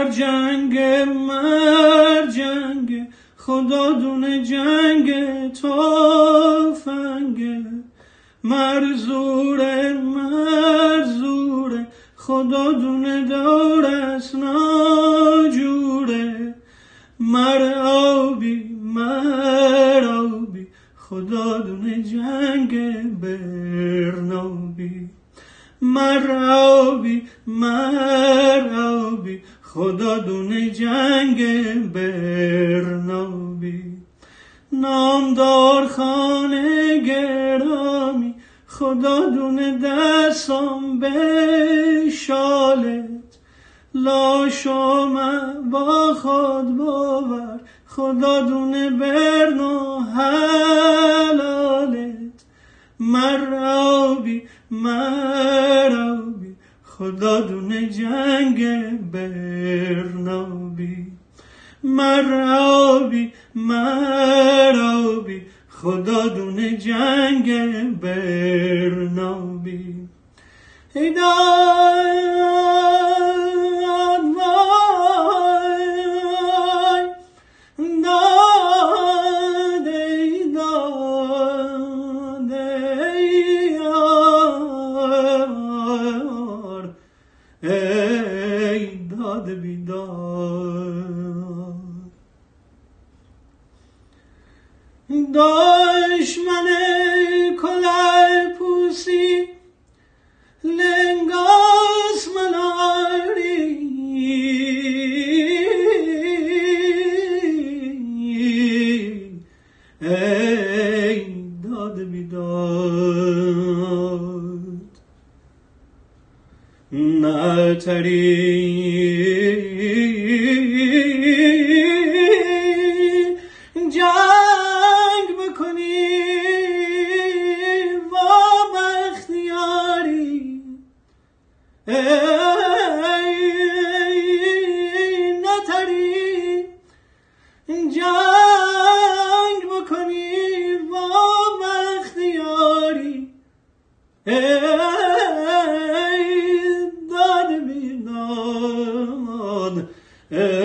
جنگ خدا دونه جنگ تفنگ مرزوره خدا دونه دور است ناجوره مر آبی خدا دونه جنگ برنابی مر آبی خدا دونه جنگ برنابی نامدار خانه گرامی خدا دونه دستم به شالت لاشام با خود باور خدا دونه برنو حلالت مر آبی خدا دونه جنگ برنابی مر آبی خدا دونه جنگ برنابی ای داد وای داد ای داد ای یار ای داد بیدار دشمن کله پوسی لنگاس ملاری ای داد بیداد نتری جنگ بکنی و بختیاری نتری جنگ بکنی و بختیاری داد بیداد